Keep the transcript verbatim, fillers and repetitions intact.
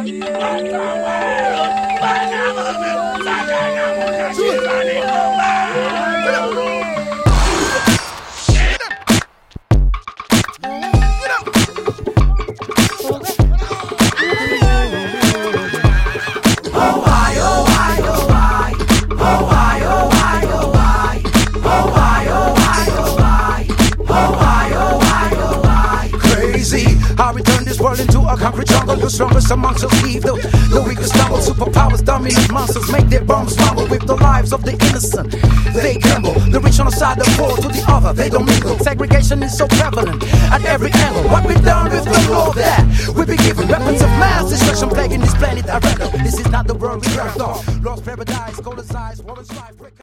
I return this world into a concrete jungle. The strongest amongst us leave the, the weakest stumble. Superpowers dominate monsters, make their bombs rumble with the lives of the innocent. They gamble, the rich on the side, the poor to the other. They don't mingle. Segregation is so prevalent at every angle. What we done with the law that we be given weapons of mass destruction plaguing this planet. I reckon this is not the world we dreamt of. Lost paradise, cold as ice, war and strife.